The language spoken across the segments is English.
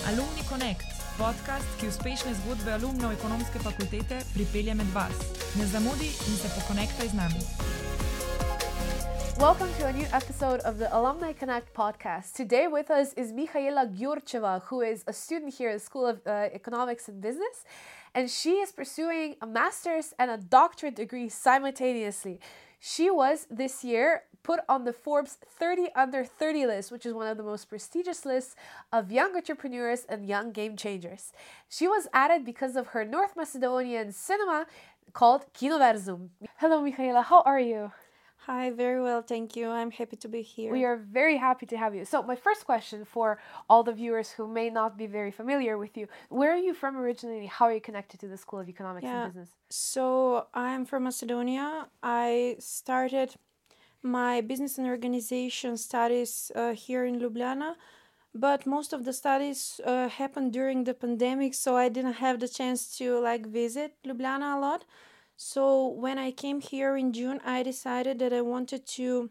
Alumni Connect, podcast, ki uspešne zgodbe alumnov ekonomske fakultete pripelje med vas. Ne zamudi in se pokonektaj z nami. Welcome to a new episode of the Alumni Connect podcast. Today with us is Mikhaila Gyurcheva, who is a student here at the School of Economics and Business, and she is pursuing a master's and a doctorate degree simultaneously. She was this year put on the Forbes 30 Under 30 list, which is one of the most prestigious lists of young entrepreneurs and young game changers. She was added because of her North Macedonian cinema called Kinoverzum. Hello, Mikhaila. How are you? Hi, very well, thank you. I'm happy to be here. We are very happy to have you. So my first question for all the viewers who may not be very familiar with you, where are you from originally? How are you connected to the School of Economics and Business? So I'm from Macedonia. I started my business and organization studies here in Ljubljana, but most of the studies happened during the pandemic, so I didn't have the chance to visit Ljubljana a lot. So when I came here in June, I decided that I wanted to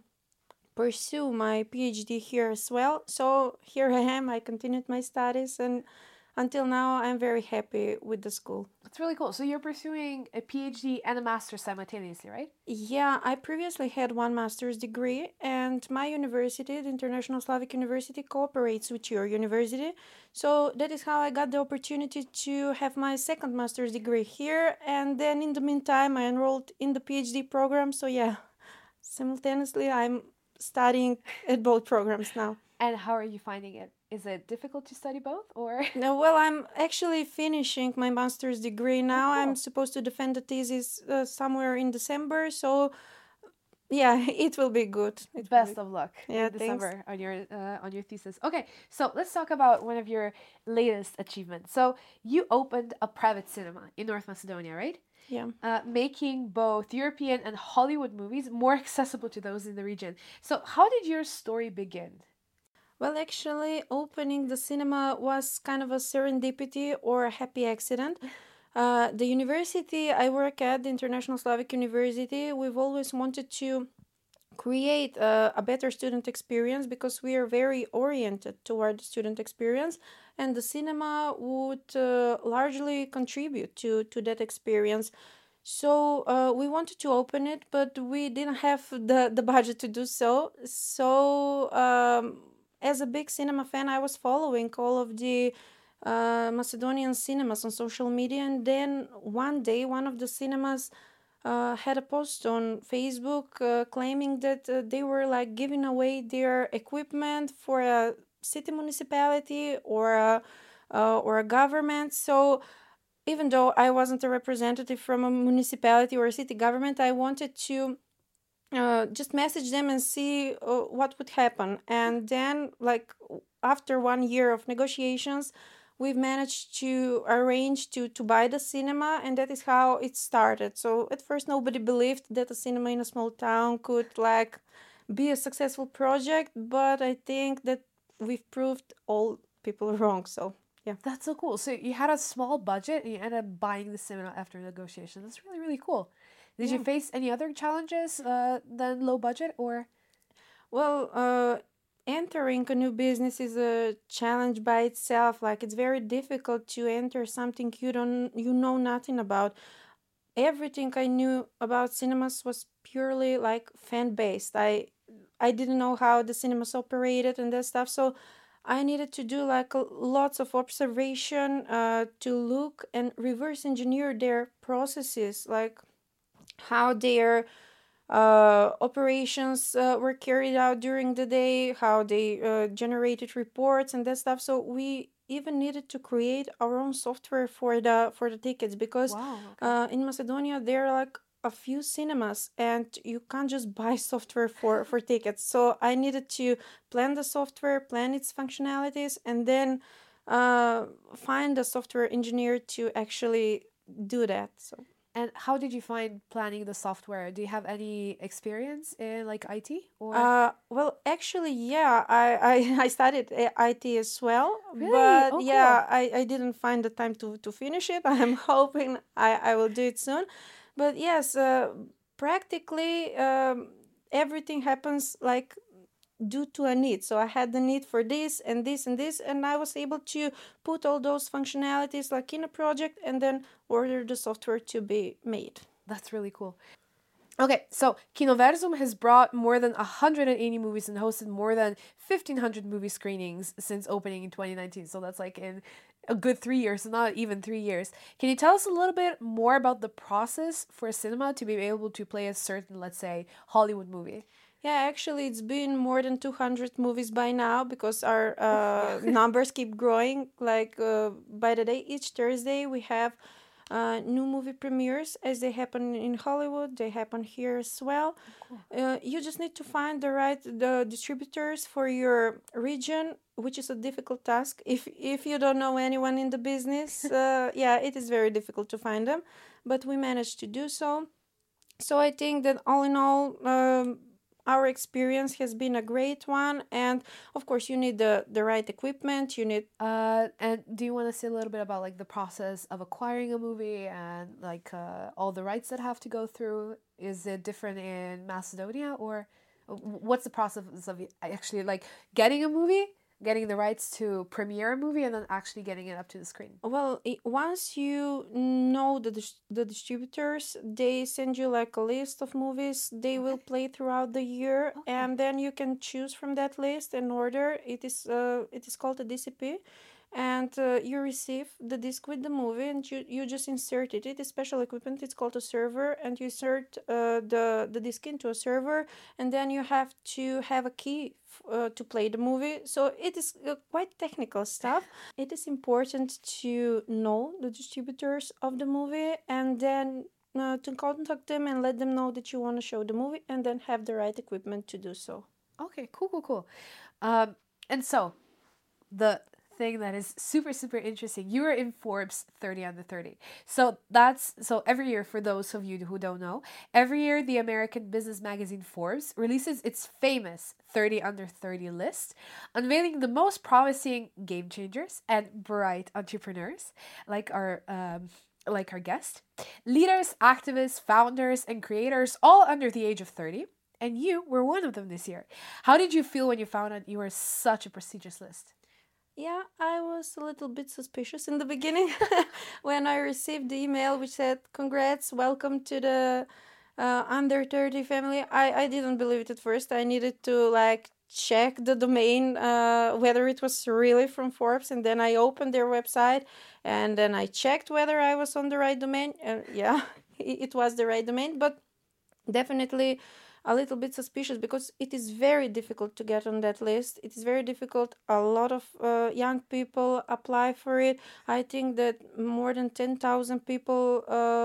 pursue my PhD here as well. So here I am. I continued my studies, and until now, I'm very happy with the school. That's really cool. So you're pursuing a PhD and a master's simultaneously, right? Yeah, I previously had one master's degree, and my university, the International Slavic University, cooperates with your university. So that is how I got the opportunity to have my second master's degree here. And then in the meantime, I enrolled in the PhD program. So yeah, simultaneously, I'm studying at both programs now. And how are you finding it? Is it difficult to study both, or? No, well, I'm actually finishing my master's degree now. Cool. I'm supposed to defend the thesis somewhere in December, so yeah, it will be good. Best of luck in December on your thesis. Okay, so let's talk about one of your latest achievements. So you opened a private cinema in North Macedonia, right? Yeah. Making both European and Hollywood movies more accessible to those in the region. So how did your story begin? Well, actually, opening the cinema was kind of a serendipity or a happy accident. The university I work at, the International Slavic University, we've always wanted to create a better student experience because we are very oriented toward the student experience, and the cinema would largely contribute to that experience. So we wanted to open it, but we didn't have the budget to do so. So as a big cinema fan, I was following all of the Macedonian cinemas on social media, and then one day one of the cinemas had a post on Facebook claiming that they were giving away their equipment for a city municipality or a government. So even though I wasn't a representative from a municipality or a city government, I wanted to just message them and see what would happen. And then, after 1 year of negotiations, we've managed to arrange to buy the cinema, and that is how it started. So at first, nobody believed that a cinema in a small town could be a successful project, but I think that we've proved all people wrong. So yeah, that's so cool. So you had a small budget and you ended up buying the cinema after negotiations. That's really, really cool. Did you face any other challenges than low budget, or? Well, entering a new business is a challenge by itself. It's very difficult to enter something you know nothing about. Everything I knew about cinemas was purely fan based. I didn't know how the cinemas operated and that stuff. So I needed to do lots of observation to look and reverse engineer their processes, how their operations were carried out during the day, how they generated reports and that stuff. So we even needed to create our own software for the tickets because in Macedonia there are a few cinemas and you can't just buy software for tickets. So I needed to plan the software, plan its functionalities, and then find a software engineer to actually do that. So. And how did you find planning the software? Do you have any experience in IT or? Well, actually, yeah, I studied IT as well, Really? but Oh, yeah, cool. I didn't find the time to finish it. I'm hoping I will do it soon. But yes, practically everything happens due to a need. So I had the need for this and this and this, and I was able to put all those functionalities like in a project and then order the software to be made. That's really cool. Okay, so Kinoversum has brought more than 180 movies and hosted more than 1,500 movie screenings since opening in 2019. So that's like in a good 3 years, not even 3 years. Can you tell us a little bit more about the process for a cinema to be able to play a certain, let's say, Hollywood movie? Yeah, actually, it's been more than 200 movies by now because our numbers keep growing. Like by the day, each Thursday, we have new movie premieres as they happen in Hollywood. They happen here as well. Cool. You just need to find the distributors for your region, which is a difficult task. If you don't know anyone in the business, yeah, it is very difficult to find them. But we managed to do so. So I think that all in all, our experience has been a great one, and of course you need the right equipment. You need And do you want to say a little bit about like the process of acquiring a movie and like all the rights that have to go through? Is it different in Macedonia, or what's the process of actually like getting a movie, getting the rights to premiere a movie, and then actually getting it up to the screen? Well, once you know the distributors, they send you like a list of movies they will play throughout the year, and then you can choose from that list and order. It is called a DCP, and you receive the disc with the movie, and you just insert it. It is special equipment. It's called a server, and you insert the disc into a server, and then you have to have a key to play the movie. So it is quite technical stuff. It is important to know the distributors of the movie and then to contact them and let them know that you want to show the movie and then have the right equipment to do so. Okay, cool. And so the thing that is super interesting, you were in Forbes 30 under 30. So every year, for those of you who don't know, every year the American business magazine Forbes releases its famous 30 under 30 list, unveiling the most promising game changers and bright entrepreneurs like our guest, leaders, activists, founders, and creators, all under the age of 30. And you were one of them this year. How did you feel when you found out you were such a prestigious list? Yeah, I was a little bit suspicious in the beginning when I received the email which said, "Congrats, welcome to the under 30 family." I didn't believe it at first. I needed to like check the domain, whether it was really from Forbes, and then I opened their website and then I checked whether I was on the right domain. Yeah, it was the right domain, but definitely a little bit suspicious because it is very difficult to get on that list. It is very difficult. A lot of young people apply for it. I think that more than 10,000 people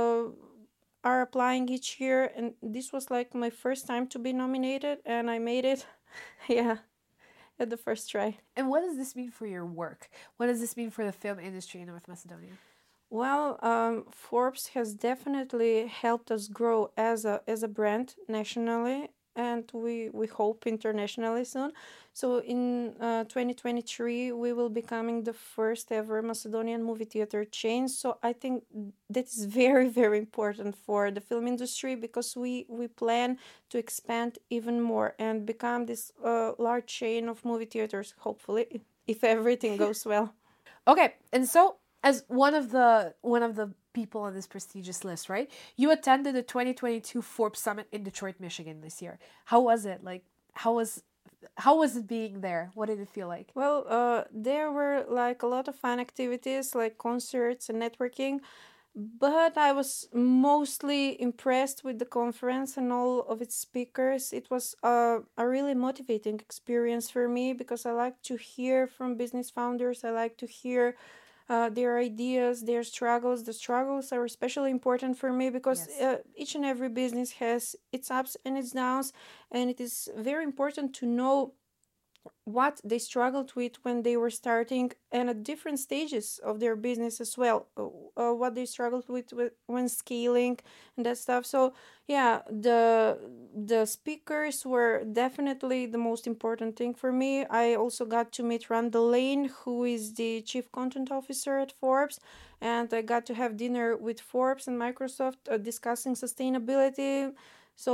are applying each year, and this was like my first time to be nominated, and I made it. Yeah, at the first try. And what does this mean for your work? What does this mean for the film industry in North Macedonia? Well, Forbes has definitely helped us grow as a brand nationally, and we hope internationally soon. So in 2023, we will becoming the first ever Macedonian movie theater chain. So I think that is very important for the film industry because we plan to expand even more and become this large chain of movie theaters. Hopefully, if everything goes well. Okay, and so as one of the people on this prestigious list, right? You attended the 2022 Forbes Summit in Detroit, Michigan this year. How was it? Like, how was it being there? What did it feel like? Well, there were like a lot of fun activities like concerts and networking, but I was mostly impressed with the conference and all of its speakers. It was a really motivating experience for me because I like to hear from business founders. I like to hear their ideas, their struggles. The struggles are especially important for me because each and every business has its ups and its downs, and it is very important to know what they struggled with when they were starting and at different stages of their business as well, what they struggled with when scaling and that stuff. So yeah, the speakers were definitely the most important thing for me. I also got to meet Randall Lane, who is the chief content officer at Forbes, and I got to have dinner with Forbes and Microsoft discussing sustainability. So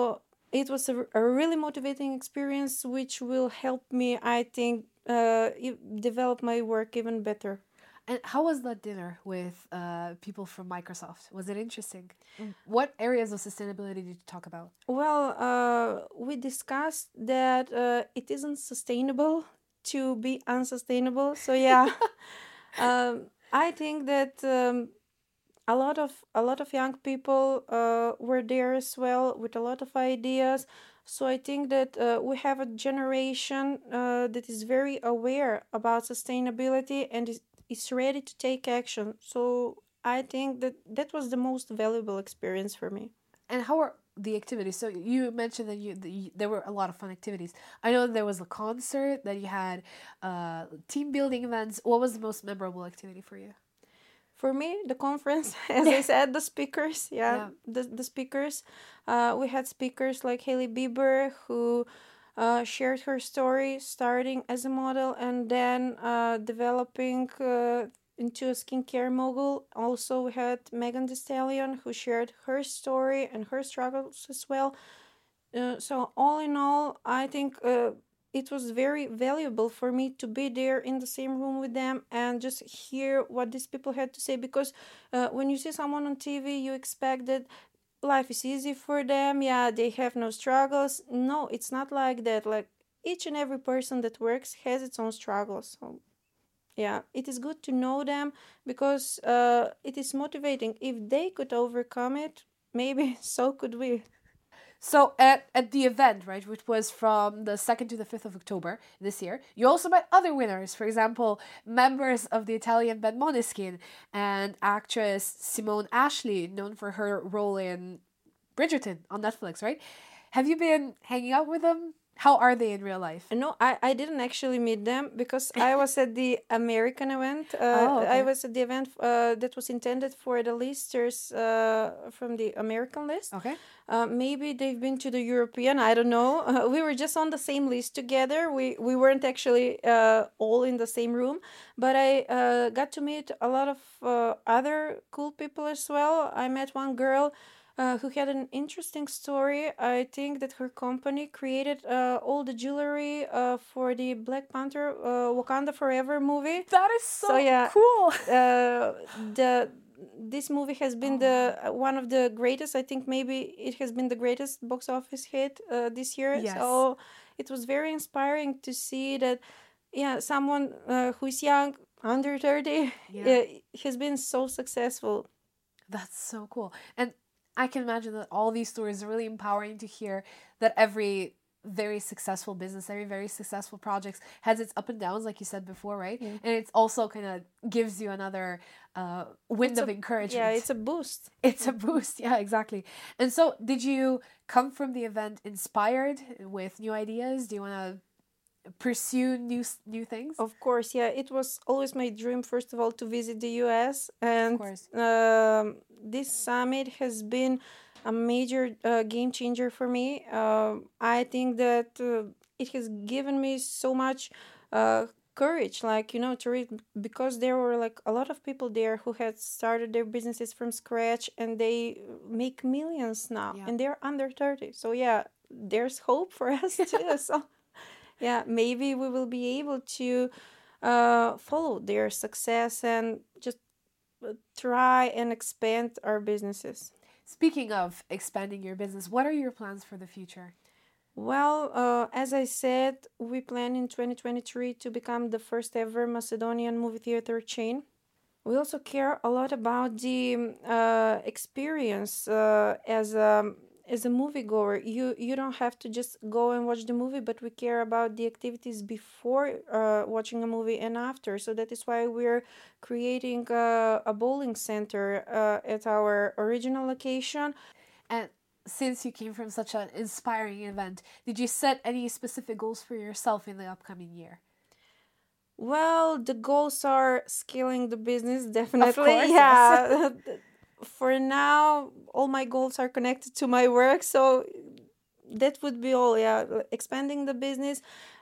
it was a really motivating experience, which will help me, I think, develop my work even better. And how was that dinner with people from Microsoft? Was it interesting? What areas of sustainability did you talk about? Well, we discussed that it isn't sustainable to be unsustainable. So yeah, I think that a lot of young people were there as well with a lot of ideas. So I think that we have a generation that is very aware about sustainability and is ready to take action. So I think that was the most valuable experience for me. And how were the activities? So you mentioned that there were a lot of fun activities. I know there was a concert, that you had team building events. What was the most memorable activity for you? For me, the conference, as I said, the speakers, Yeah. the speakers. We had speakers like Hailey Bieber, who shared her story starting as a model and then developing into a skincare mogul. Also, we had Megan Thee Stallion, who shared her story and her struggles as well. So all in all, I think it was very valuable for me to be there in the same room with them and just hear what these people had to say. Because when you see someone on TV, you expect that life is easy for them. Yeah, they have no struggles. No, it's not like that. Like each and every person that works has its own struggles. So yeah, it is good to know them because it is motivating. If they could overcome it, maybe so could we. So at the event, right, which was from the 2nd to the 5th of October this year, you also met other winners. For example, members of the Italian band Måneskin and actress Simone Ashley, known for her role in Bridgerton on Netflix, right? Have you been hanging out with them? How are they in real life? No, I didn't actually meet them because I was at the American event. Oh, okay. I was at the event that was intended for the listers from the American list. Okay. Maybe they've been to the European. I don't know. We were just on the same list together. We weren't actually all in the same room, but I got to meet a lot of other cool people as well. I met one girl who had an interesting story. I think that her company created all the jewelry for the Black Panther Wakanda Forever movie. That is so yeah, cool. This movie has been the one of the greatest. I think maybe it has been the greatest box office hit this year. Yes. So it was very inspiring to see that, yeah, someone who is young, under 30, Yeah. has been so successful. That's so cool. And I can imagine that all these stories are really empowering to hear that every very successful business, every very successful project has its up and downs, like you said before, right? Yeah. And it's also kind of gives you another wind It's of a- encouragement. Yeah, it's a boost. It's a boost. Yeah, exactly. And so, did you come from the event inspired with new ideas? Do you want to pursue new things? Of course, yeah. It was always my dream, first of all, to visit the US. And course. this summit has been a major game changer for me. I think that it has given me so much courage, like, to read, because there were like a lot of people there who had started their businesses from scratch and they make millions now. Yeah. And they're under 30. So, yeah, there's hope for us too. So, yeah, maybe we will be able to follow their success and just try and expand our businesses. Speaking of expanding your business, what are your plans for the future? Well, as I said, we plan in 2023 to become the first ever Macedonian movie theater chain. We also care a lot about the experience as a moviegoer. You don't have to just go and watch the movie, but we care about the activities before watching a movie and after. So that is why we're creating a bowling center at our original location. And since you came from such an inspiring event, did you set any specific goals for yourself in the upcoming year? Well, the goals are scaling the business, definitely. course, yeah. For now, all my goals are connected to my work, so that would be all. Yeah, expanding the business,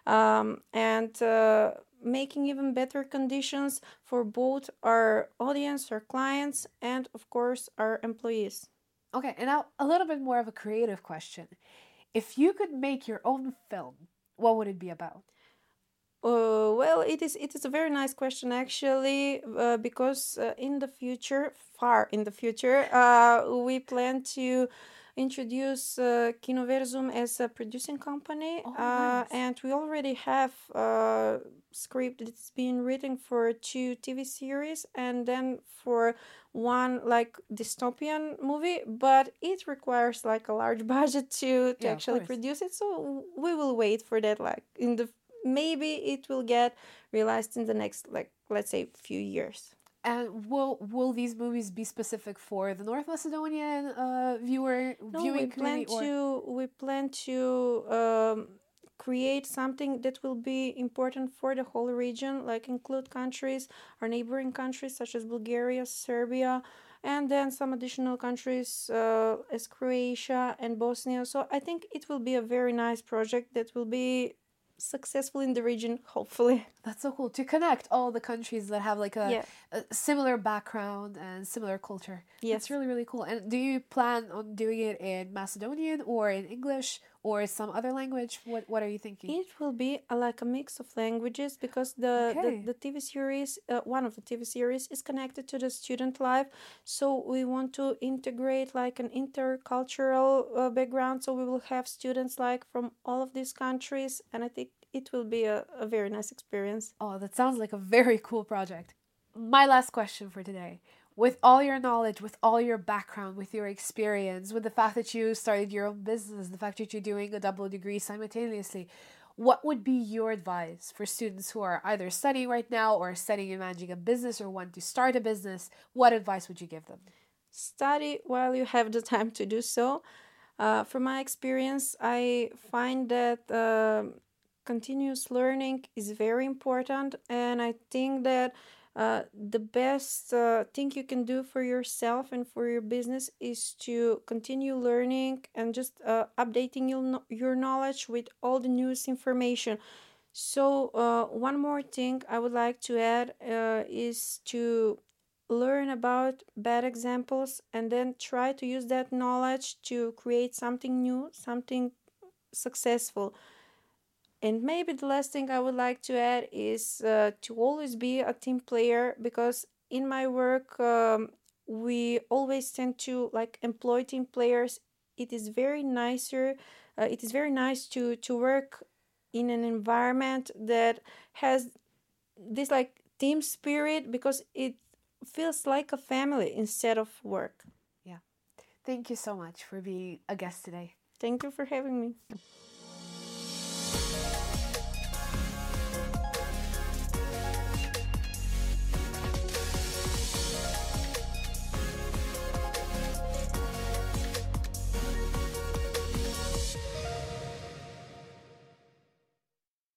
and making even better conditions for both our audience, our clients, and of course our employees. Okay, and now a little bit more of a creative question. If you could make your own film, what would it be about? Well, it is a very nice question actually, because in the future, far in the future, we plan to introduce Kinoversum as a producing company, Oh, nice. and we already have a script that's been written for 2 TV series and then for one like dystopian movie, but it requires like a large budget to Yeah, of actually course. produce it. So we will wait for that, like in the maybe it will get realized in the next, like, let's say few years. And will these movies be specific for the North Macedonian No, viewing community, or we plan to create something that will be important for the whole region, like include countries, our neighboring countries such as Bulgaria, Serbia, and then some additional countries as Croatia and Bosnia. So I think it will be a very nice project that will be successful in the region, hopefully. that's so cool to connect all the countries that have like Yeah. a similar background and similar culture. That's Yes. really, really cool. And do you plan on doing it in Macedonian or in English or some other language? What are you thinking? It will be like a mix of languages because the, Okay. the TV series, one of the TV series, is connected to the student life. So we want to integrate like an intercultural background. So we will have students like from all of these countries, and I think it will be a very nice experience. Oh, that sounds like a very cool project. My last question for today. With all your knowledge, with all your background, with your experience, with the fact that you started your own business, the fact that you're doing a double degree simultaneously, what would be your advice for students who are either studying right now or studying and managing a business or want to start a business? What advice would you give them? Study while you have the time to do so. From my experience, I find that continuous learning is very important, and I think that the best thing you can do for yourself and for your business is to continue learning and just updating your knowledge with all the newest information. So, one more thing I would like to add is to learn about bad examples and then try to use that knowledge to create something new, something successful. And maybe the last thing I would like to add is to always be a team player, because in my work, we always tend to like employ team players. It is very nicer. It is very nice to work in an environment that has this like team spirit, because it feels like a family instead of work. Yeah. Thank you so much for being a guest today. Thank you for having me.